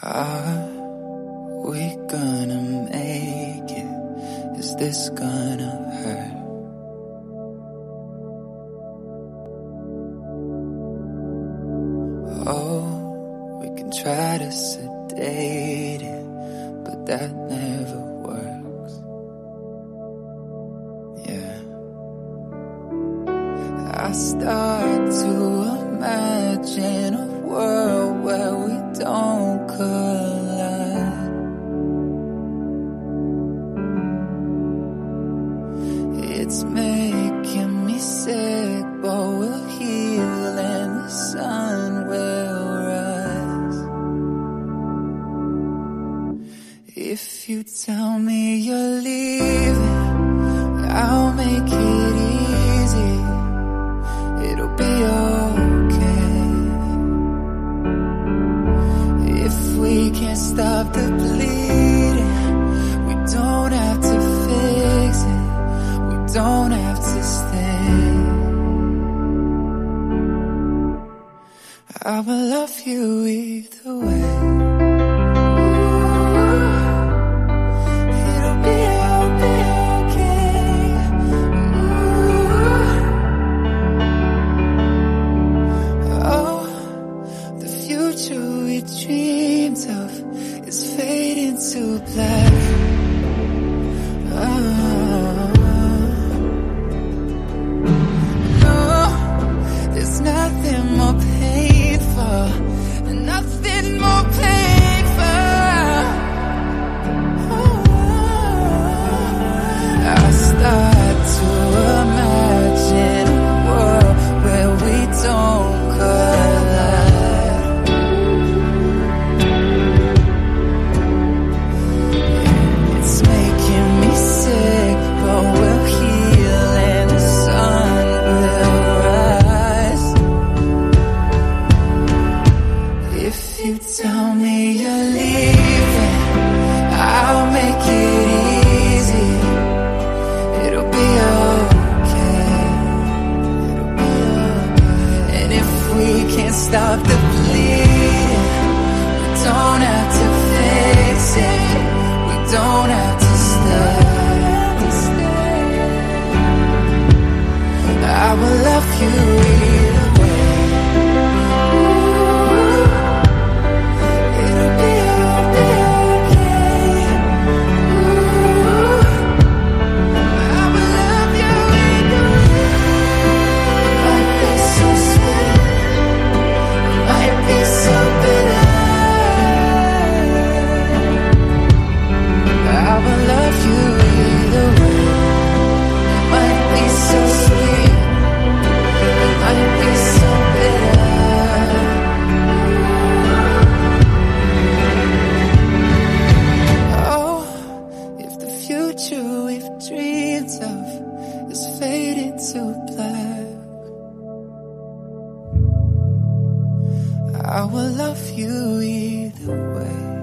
Are we gonna make it? Is this gonna hurt? Oh, we can try to sedate it, but that never works. Yeah. I start to imagine a world where we don't collide. It's making me sick, but we'll heal and the sun will rise. If you tell me you're leaving, I'll make it easy. It'll be okay. If we can't stop the bleeding, we don't have to fix it. We don't have to stay. I will love you either way. It'll be okay. Oh, the future we dreamed of is fading to black. There's nothing more painful, nothing more painful. I start to imagine a world where we don't collide. It's making me sick, but we'll heal and the sun will rise. If you tell me you're leaving, I'll make it easy. It'll be okay. It'll be okay. And if we can't stop the bleeding, we don't have to fix it. We don't have to stay. I will love you either way. It'll be okay. I will love you either way. Might be so sweet, might be so bitter. I will love you either way. Might be so sweet, might be so bitter. Oh, if the future we've dreamed of is faded to black, I will love you either way.